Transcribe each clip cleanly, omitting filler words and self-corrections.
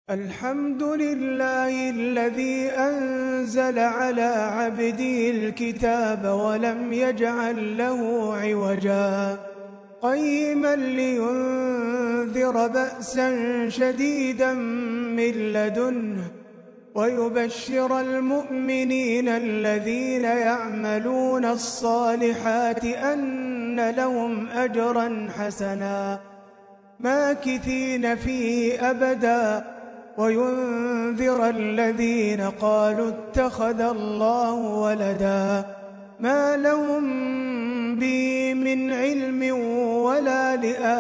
الحمد لله الذي أنزل على عبده الكتاب ولم يجعل له عوجا قيما لينذر بأسا شديدا من لدنه ويبشر المؤمنين الذين يعملون الصالحات أن لهم أجرا حسنا ماكثين فيه أبدا وينذر الذين قالوا اتخذ الله ولدا ما لهم به من علم ولا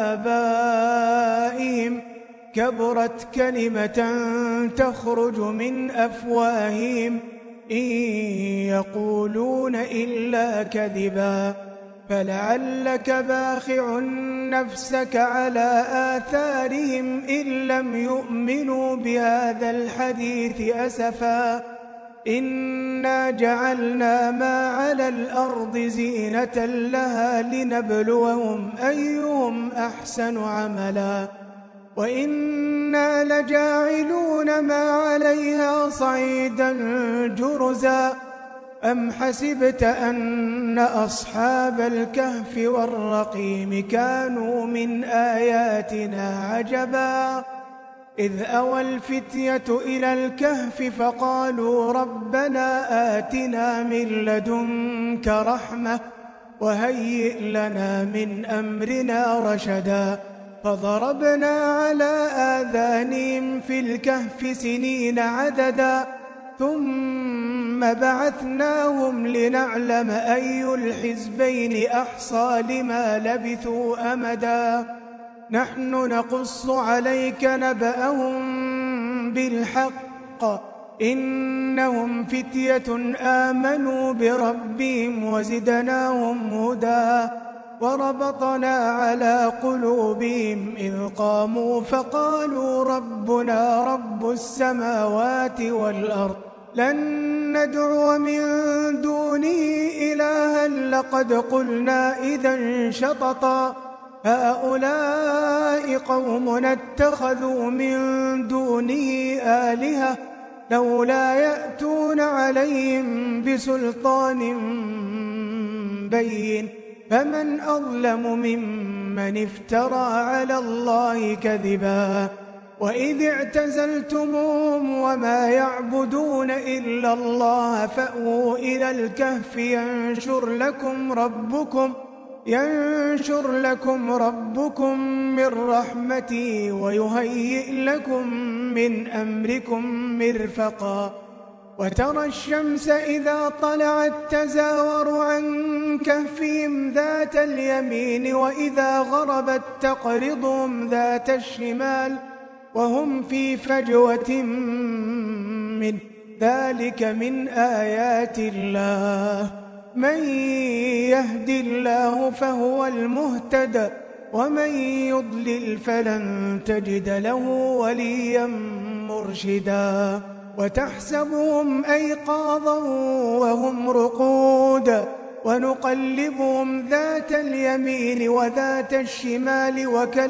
لآبائهم كبرت كلمة تخرج من أفواههم إن يقولون إلا كذبا فلعلك باخع نفسك على آثارهم إن لم يؤمنوا بهذا الحديث أسفا إنا جعلنا ما على الأرض زينة لها لنبلوهم أيهم أحسن عملا وإنا لجاعلون ما عليها صعيدا جرزا أم حسبت أن أصحاب الكهف والرقيم كانوا من آياتنا عجبا إذ أوى الفتية إلى الكهف فقالوا ربنا آتنا من لدنك رحمة وهيئ لنا من أمرنا رشدا فضربنا على آذانهم في الكهف سنين عددا ثم بعثناهم لنعلم أي الحزبين أحصى لما لبثوا أمدا نحن نقص عليك نبأهم بالحق إنهم فتية آمنوا بربهم وزدناهم هدى وربطنا على قلوبهم إذ قاموا فقالوا ربنا رب السماوات والأرض لن ندعو من دونه إلها لقد قلنا إذا شططا هؤلاء قومنا اتخذوا من دونه آلهة لولا يأتون عليهم بسلطان بين فمن أظلم ممن افترى على الله كذبا وإذ اعتزلتموهم وما يعبدون إلا الله فأووا إلى الكهف ينشر لكم ربكم من رحمته ويهيئ لكم من أمركم مرفقا وترى الشمس إذا طلعت تزاور عن كهفهم ذات اليمين وإذا غربت تقرضهم ذات الشمال وهم في فجوة من ذلك من آيات الله من يهد الله فهو المهتد ومن يضلل فلن تجد له وليا مرشدا وتحسبهم أيقاظا وهم رقود ونقلبهم ذات اليمين وذات الشمال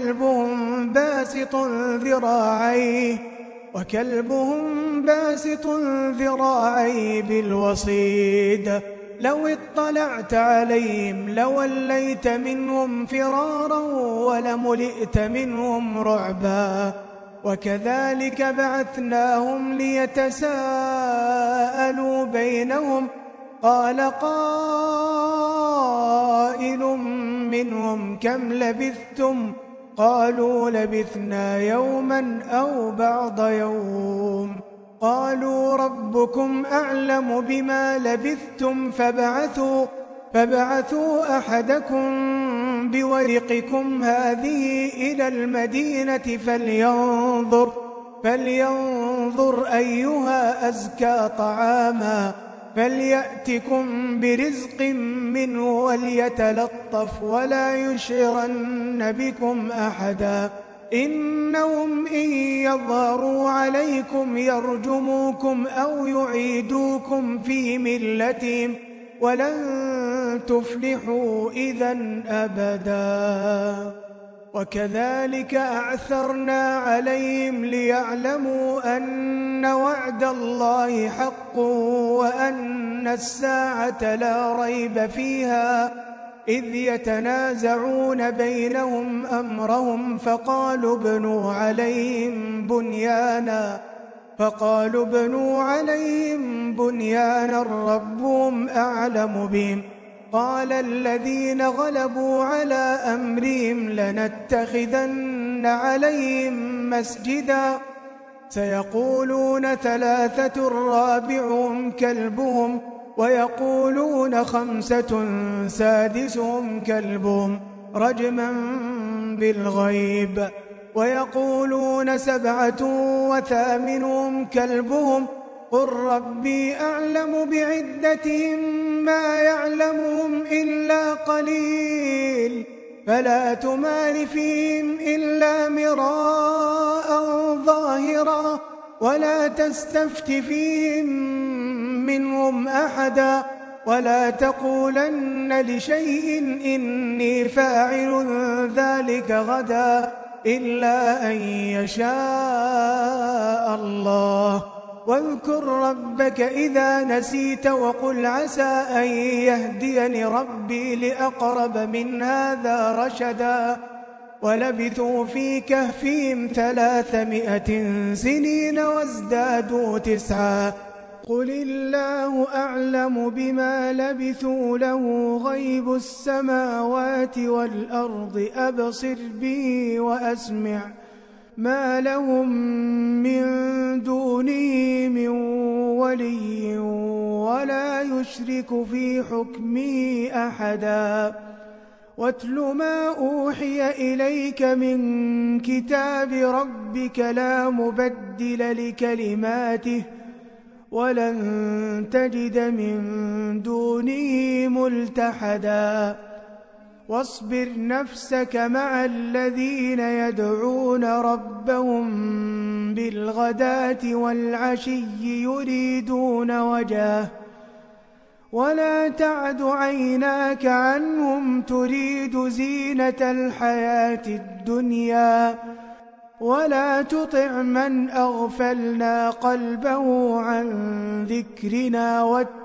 وكلبهم باسط ذراعيه بالوصيد لو اطلعت عليهم لوليت منهم فرارا ولملئت منهم رعبا وكذلك بعثناهم ليتساءلوا بينهم قال قائل منهم كم لبثتم قالوا لبثنا يوما أو بعض يوم قالوا ربكم أعلم بما لبثتم فابعثوا أحدكم بورقكم هذه إلى المدينة فلينظر أيها أزكى طعاما فليأتكم برزق منه وليتلطف ولا يشعرن بكم أحدا إنهم إن يظهروا عليكم يرجموكم أو يعيدوكم في ملتهم ولن تفلحوا إذا أبدا وكذلك أعثرنا عليهم ليعلموا أن وعد الله حق وأن الساعة لا ريب فيها إذ يتنازعون بينهم أمرهم فقالوا ابنوا عليهم بنيانا ربهم أعلم بهم قال الذين غلبوا على أمرهم لنتخذن عليهم مسجدا سيقولون 3 رابعهم كلبهم ويقولون 5 سادسهم كلبهم رجما بالغيب ويقولون 7 وثامنهم كلبهم قل ربي أعلم بعدتهم ما يعلمهم إلا قليل فلا تمار فيهم إلا مراء ظاهرا ولا تستفت فيهم منهم أحدا ولا تقولن لشيء إني فاعل ذلك غدا إلا أن يشاء الله واذكر ربك إذا نسيت وقل عسى أن يهديني ربي لأقرب من هذا رشدا ولبثوا في كهفهم 300 سنين وازدادوا 9 قل الله أعلم بما لبثوا له غيب السماوات والأرض أبصر به وأسمع ما لهم من دونه من ولي ولا يشرك في حكمه أحدا واتل ما أوحي إليك من كتاب ربك لا مبدل لكلماته ولن تجد من دونه ملتحدا واصبر نفسك مع الذين يدعون ربهم بالغداة والعشي يريدون وجهه ولا تعد عيناك عنهم تريد زينة الحياة الدنيا ولا تطع من أغفلنا قلبه عن ذكرنا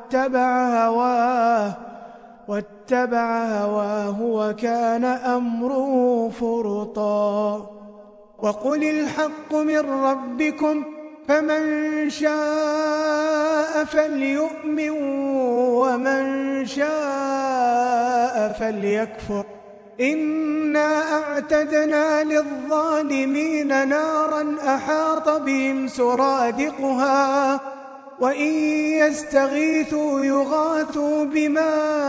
واتبع هواه وكان أمره فرطا وقل الحق من ربكم فمن شاء فليؤمن ومن شاء فليكفر إنا أعتدنا للظالمين نارا أحاط بهم سرادقها وإن يستغيثوا يغاثوا بماء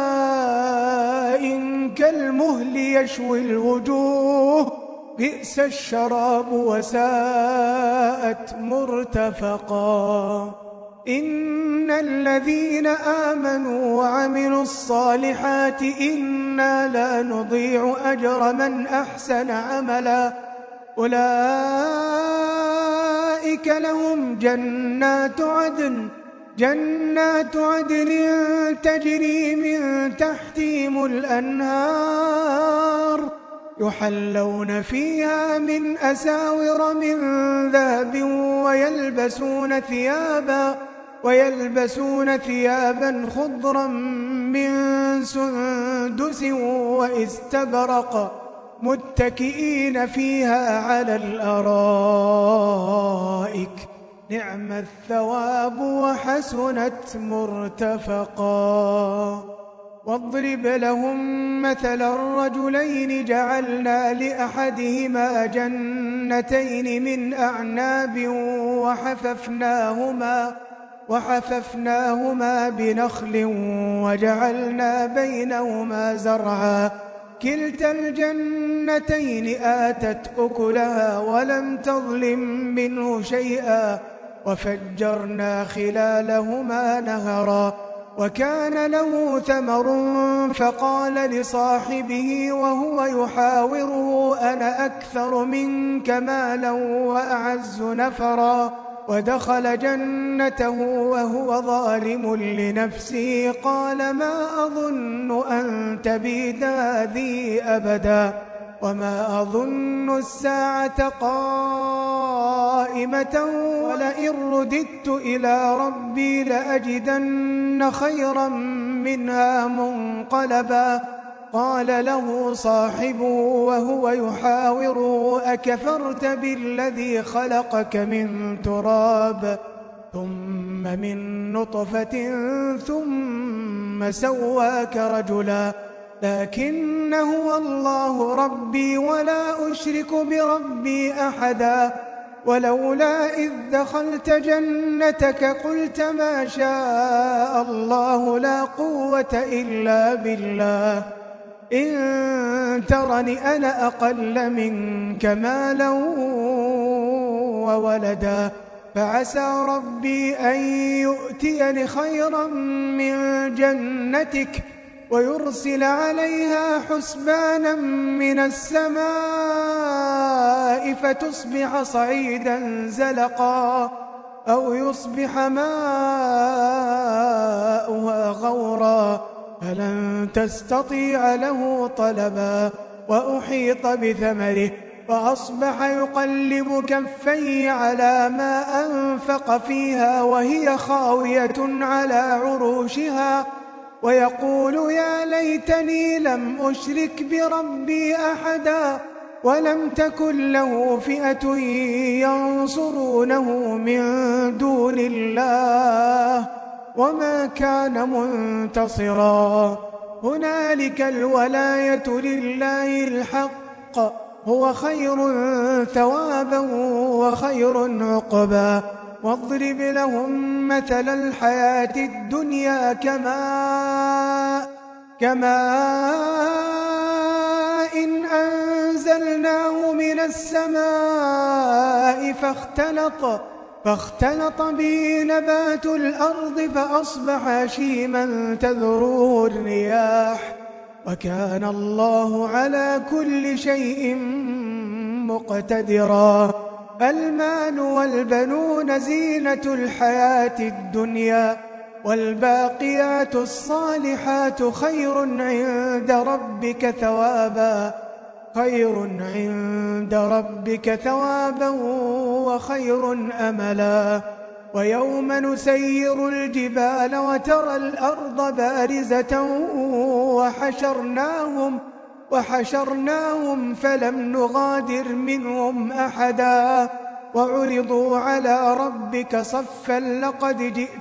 كالمهل يشوي الوجوه بئس الشراب وساءت مرتفقا إن الذين آمنوا وعملوا الصالحات إنا لا نضيع أجر من أحسن عملا أولئك لهم جنات عدن تجري من تحتهم الأنهار يحلون فيها من أساور من ذهب ويلبسون ثيابا خضرا من سندس واستبرق متكئين فيها على الأرائك نعم الثواب وحسنت مرتفقا واضرب لهم مثل الرجلين جعلنا لأحدهما جنتين من أعناب وحففناهما بنخل وجعلنا بينهما زرعا كلتا الجنتين آتت أكلها ولم تظلم منه شيئا وفجرنا خلالهما نهرا وكان له ثمر فقال لصاحبه وهو يحاوره أنا أكثر منك مالا وأعز نفرا ودخل جنته وهو ظالم لنفسه قال ما أظن أن تبيد هذه أبدا وما أظن الساعة قائمة ولئن رددت إلى ربي لأجدن خيرا منها منقلبا قال له صاحبه وهو يحاوره أكفرت بالذي خلقك من تراب ثم من نطفة ثم سواك رجلا لكن هو الله ربي ولا أشرك بربي أحدا ولولا إذ دخلت جنتك قلت ما شاء الله لا قوة إلا بالله إن ترني أنا أقل منك مالا وولدا فعسى ربي أن يؤتيني خيرا من جنتك ويرسل عليها حسبانا من السماء فتصبح صعيدا زلقا أو يصبح ماؤها غورا فلن تستطيع له طلبا وأحيط بثمره فأصبح يقلب كفيه على ما أنفق فيها وهي خاوية على عروشها ويقول يا ليتني لم أشرك بربي أحدا ولم تكن له فئة ينصرونه من دون الله وما كان منتصرا هنالك الولاية لله الحق هو خير ثوابا وخير عقبا واضرب لهم مثل الحياة الدنيا كماء إن أنزلناه من السماء فاختلط به نبات الأرض فأصبح هشيما تذروه الرياح وكان الله على كل شيء مقتدرا المال والبنون زينة الحياة الدنيا والباقيات الصالحات خير عند ربك ثوابا وخير أملا ويوم نسير الجبال وترى الأرض بارزة وحشرناهم فلم نغادر منهم أحدا وعرضوا على ربك صفا لقد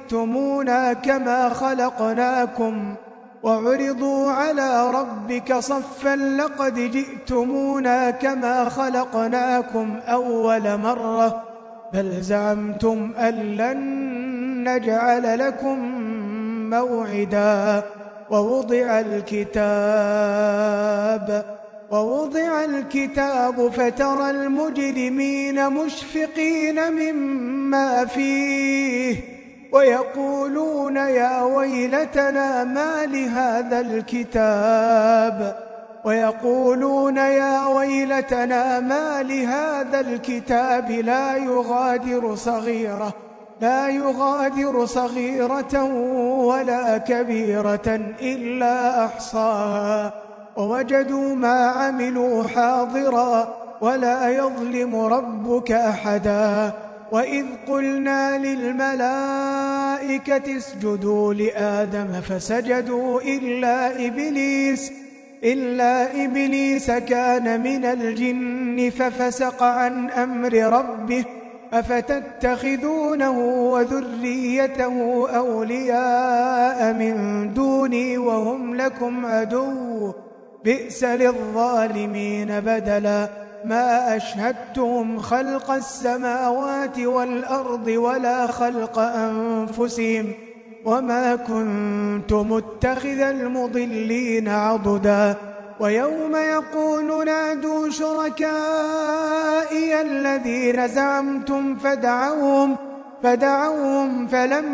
جئتمونا كما خلقناكم أول مرة بل زعمتم أن لن نجعل لكم موعدا ووضع الكتاب فترى المجرمين مشفقين مما فيه ويقولون يا ويلتنا ما لهذا الكتاب لا يغادر صغيرة ولا كبيرة إلا أحصاها ووجدوا ما عملوا حاضرا ولا يظلم ربك أحدا وإذ قلنا للملائكة اسجدوا لآدم فسجدوا إلا إبليس كان من الجن ففسق عن أمر ربه أفتتخذونه وذريته أولياء من دوني وهم لكم عدو بئس للظالمين بدلا ما أشهدتهم خلق السماوات والأرض ولا خلق أنفسهم وما كنت متخذ المضلين عضدا ويوم يقول نادوا شركائي الذين زعمتم فدعوهم فلم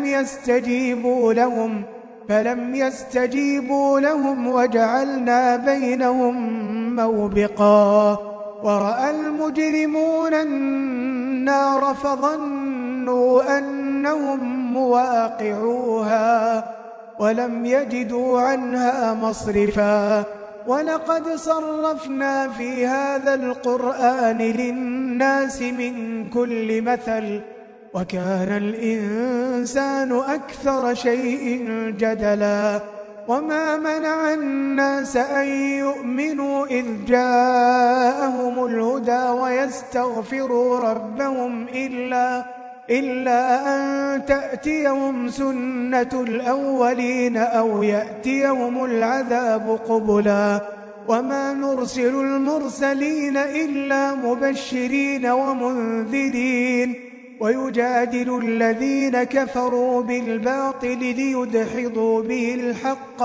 يستجيبوا لهم وجعلنا بينهم موبقا ورأى المجرمون النار فظنوا أنهم مواقعوها ولم يجدوا عنها مصرفا ولقد صرفنا في هذا القرآن للناس من كل مثل وكان الإنسان أكثر شيء جدلا وما منع الناس أن يؤمنوا إذ جاءهم الهدى ويستغفروا ربهم إلا أن تأتيهم سنة الأولين أو يأتيهم العذاب قبلا وما نرسل المرسلين إلا مبشرين ومنذرين ويجادل الذين كفروا بالباطل ليدحضوا به الحق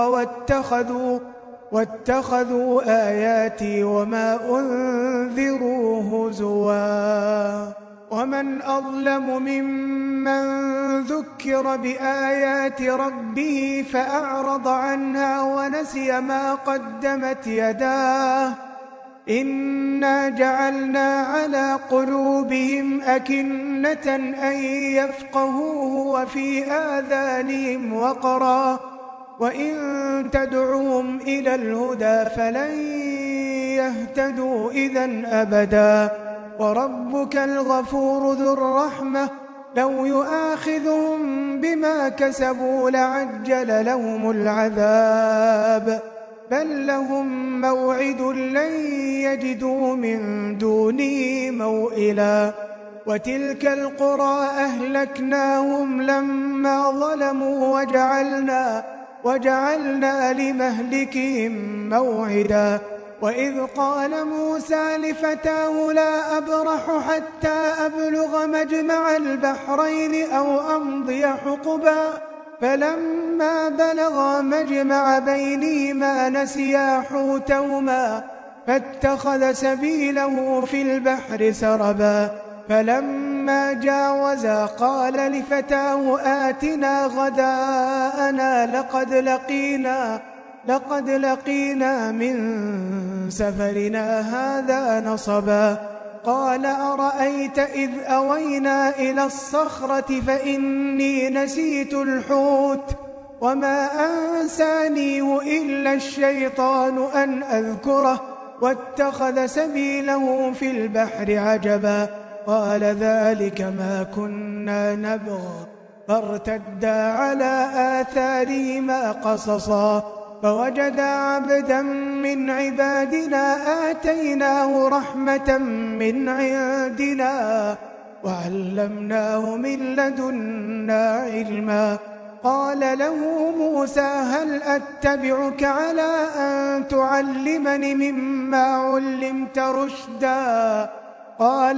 واتخذوا آياتي وما أنذروا هزوا ومن أظلم ممن ذكر بآيات ربه فأعرض عنها ونسي ما قدمت يداه إنا جعلنا على قلوبهم أكنة أن يفقهوه وفي آذانهم وقرا وإن تدعوهم إلى الهدى فلن يهتدوا إذن أبدا وربك الغفور ذو الرحمة لو يؤاخذهم بما كسبوا لعجل لهم العذاب بل لهم موعد لن يجدوا من دونه موئلا وتلك القرى أهلكناهم لما ظلموا وجعلنا لمهلكهم موعدا وإذ قال موسى لفتاه لا أبرح حتى أبلغ مجمع البحرين أو أمضي حقبا فلما بلغا مجمع بينهما نسيا حوتهما فاتخذ سبيله في البحر سربا فلما جاوزا قال لفتاه آتنا غداءنا لقد لقينا من سفرنا هذا نصبا قال أرأيت إذ أوينا إلى الصخرة فإني نسيت الحوت وما أنسانيه إلا الشيطان أن أذكره واتخذ سبيله في البحر عجبا قال ذلك ما كنا نبغي فارتدا على آثارهما قصصا فوجدا عبدا من عبادنا آتيناه رحمة من عندنا وعلمناه من لدنا علما قال له موسى هل أتبعك على أن تعلمني مما علمت رشدا قال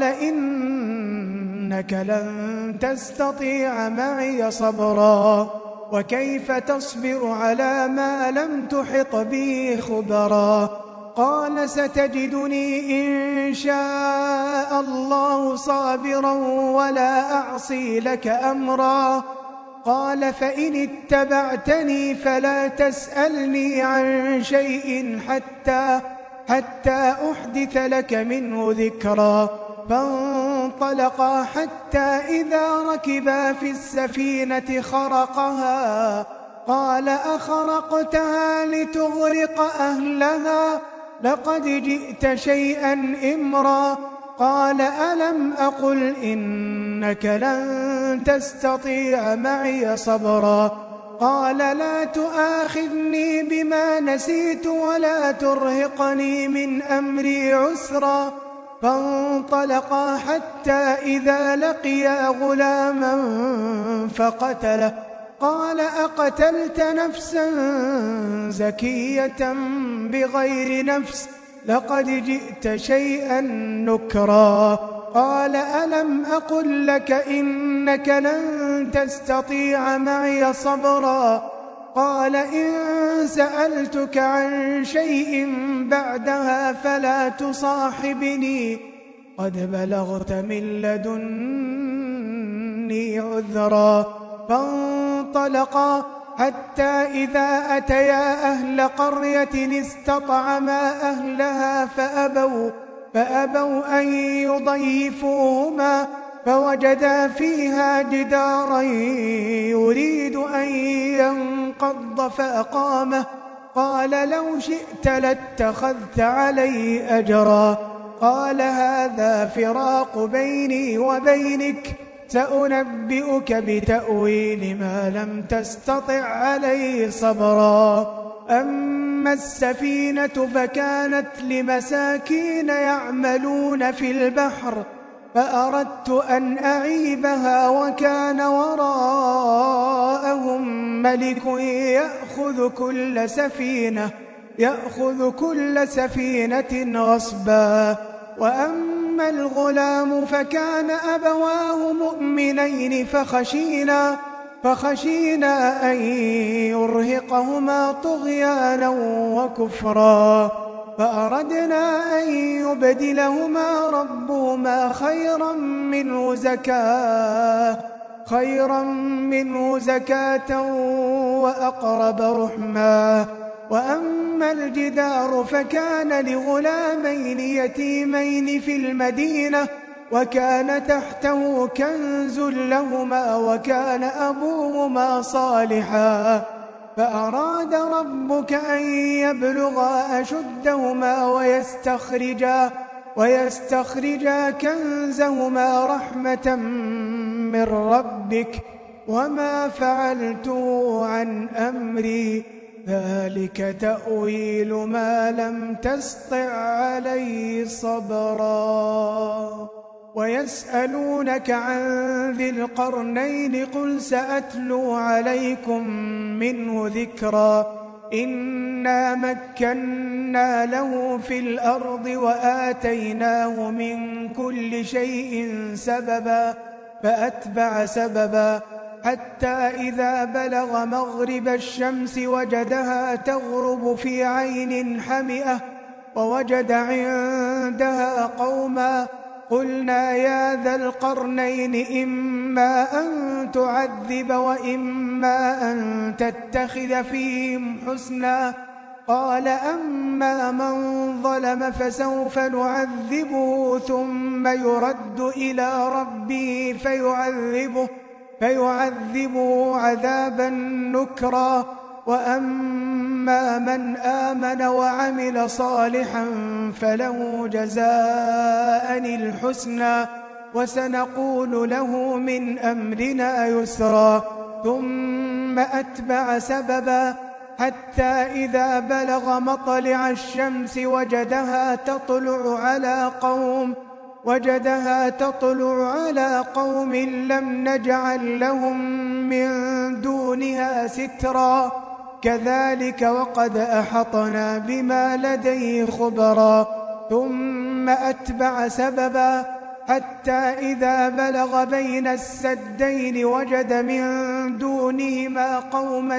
إنك لن تستطيع معي صبرا وكيف تصبر على ما لم تحط به خبرا قال ستجدني إن شاء الله صابرا ولا أعصي لك أمرا قال فإن اتبعتني فلا تسألني عن شيء حتى أحدث لك منه ذكرا فانطلقا حتى إذا ركبا في السفينة خرقها قال أخرقتها لتغرق أهلها لقد جئت شيئا إمرا قال ألم أقل إنك لن تستطيع معي صبرا قال لا تؤاخذني بما نسيت ولا ترهقني من أمري عسرا فانطلقا حتى إذا لقيا غلاما فقتله قال أقتلت نفسا زكية بغير نفس لقد جئت شيئا نكرا قال ألم أقل لك إنك لن تستطيع معي صبرا قال إن سألتك عن شيء بعدها فلا تصاحبني قد بلغت من لدني عذرا فانطلقا حتى إذا أتيا أهل قرية استطعما أهلها فأبوا أن يضيفوهما فوجدا فيها جدارا يريد أن ينقض فأقامه قال لو شئت لاتخذت علي أجرا. قال هذا فراق بيني وبينك، سأنبئك بتأويل ما لم تستطع عليه صبرا. أما السفينة فكانت لمساكين يعملون في البحر، فأردت أن أعيبها وكان وراءهم ملك يأخذ كل سفينة غصبا. وأما الغلام فكان أبواه مؤمنين فخشينا أن يرهقهما طغيانا وكفرا، فأردنا أن يبدلهما ربهما خيرا منه زكاة وأقرب رحما. وأما الجدار فكان لغلامين يتيمين في المدينة، وكان تحته كنز لهما وكان أبوهما صالحا، فأراد ربك أن يبلغا أشدهما ويستخرجا كنزهما رحمة من ربك، وما فعلته عن أمري، ذلك تأويل ما لم تسطع عليه صبرا. ويسألونك عن ذي القرنين، قل سأتلو عليكم منه ذكرا. إنا مكنا له في الأرض وآتيناه من كل شيء سببا، فأتبع سببا حتى إذا بلغ مغرب الشمس وجدها تغرب في عين حمئة، ووجد عندها قوما. قلنا يا ذا القرنين إما أن تعذب وإما أن تتخذ فيهم حسنا. قال أما من ظلم فسوف نعذبه ثم يرد إلى ربه فيعذبه عذابا نكرا. وأما من آمن وعمل صالحا فله جزاء الحسنى، وسنقول له من أمرنا يسرا. ثم أتبع سببا حتى إذا بلغ مطلع الشمس وجدها تطلع على قوم لم نجعل لهم من دونها سترا، كذلك وقد أحطنا بما لديه خبرا. ثم أتبع سببا حتى إذا بلغ بين السدين وجد من دونهما قوما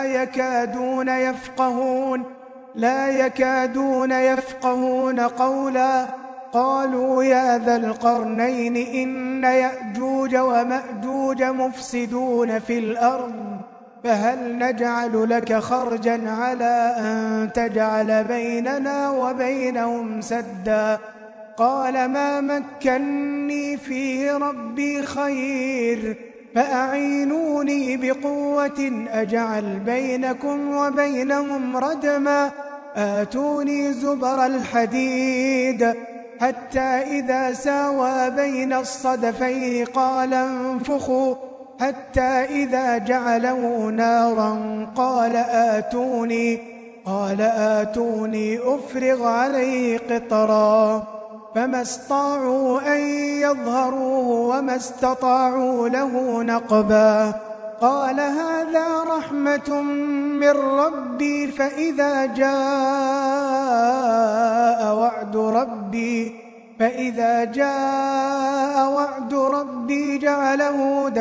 لا يكادون يفقهون قولا. قالوا يا ذا القرنين إن يأجوج ومأجوج مفسدون في الأرض، فهل نجعل لك خرجا على أن تجعل بيننا وبينهم سدا؟ قال ما مكني فيه ربي خير، فأعينوني بقوة أجعل بينكم وبينهم ردما. آتوني زبر الحديد حتى إذا ساوى بين الصدفين قال انفخوا، حتى إذا جعله نارا قال آتوني أفرغ عليه قطرا. فما استطاعوا أن يظهروه وما استطاعوا له نقبا. قال هذا رحمة من ربي، فإذا جاء وعد ربي جعله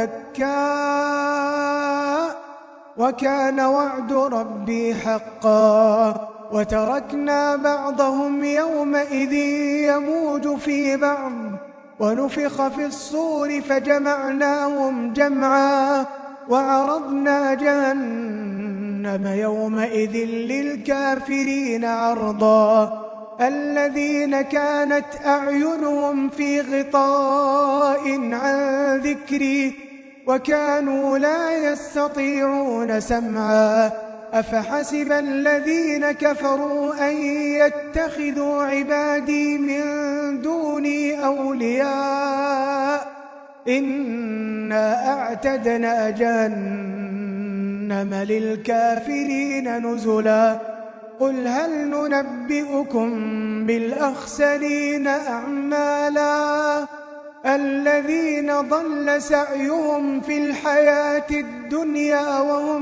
دكا، وكان وعد ربي حقا. وتركنا بعضهم يومئذ يموج في بعض، ونفخ في الصور فجمعناهم جمعا، وعرضنا جهنم يومئذ للكافرين عرضا. الذين كانت أعينهم في غطاء عن ذكري وكانوا لا يستطيعون سمعا، أفحسب الذين كفروا أن يتخذوا عبادي من دوني أولياء إنا أعتدنا جهنم للكافرين نزلا قل هل ننبئكم بالأخسرين أعمالا الذين ضل سعيهم في الحياة الدنيا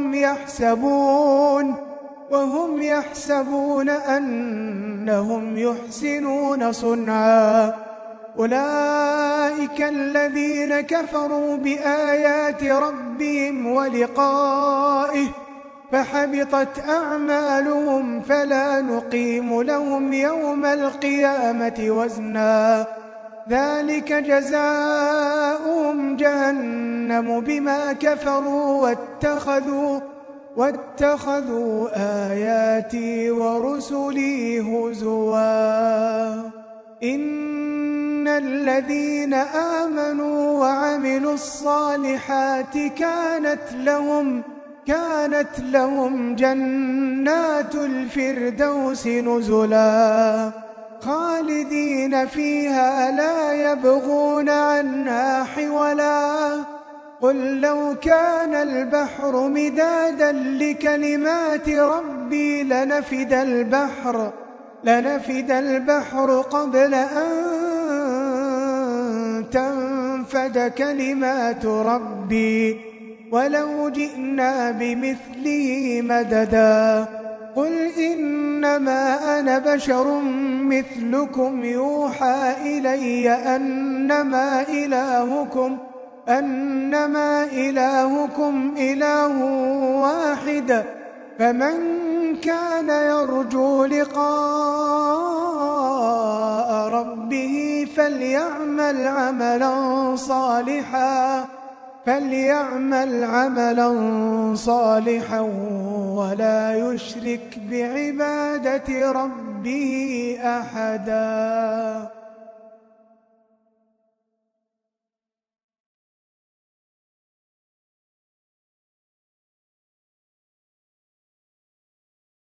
وهم يحسبون أنهم يحسنون صنعا أولئك الذين كفروا بآيات ربهم ولقائه فحبطت أعمالهم فلا نقيم لهم يوم القيامة وزنا ذلك جزاؤهم جهنم بما كفروا واتخذوا آياتي ورسلي هزوا إن الذين آمنوا وعملوا الصالحات كانت لهم جنات الفردوس نزلا خالدين فيها لا يبغون عنها حولا قل لو كان البحر مدادا لكلمات ربي لنفد البحر قبل أن تنفد كلمات ربي ولو جئنا بمثله مددا قل إنما أنا بشر مثلكم يوحى إلي أنما إلهكم إله واحد فمن كان يرجو لقاء ربه فليعمل عملا صالحا ولا يشرك بعبادة ربه أحدا.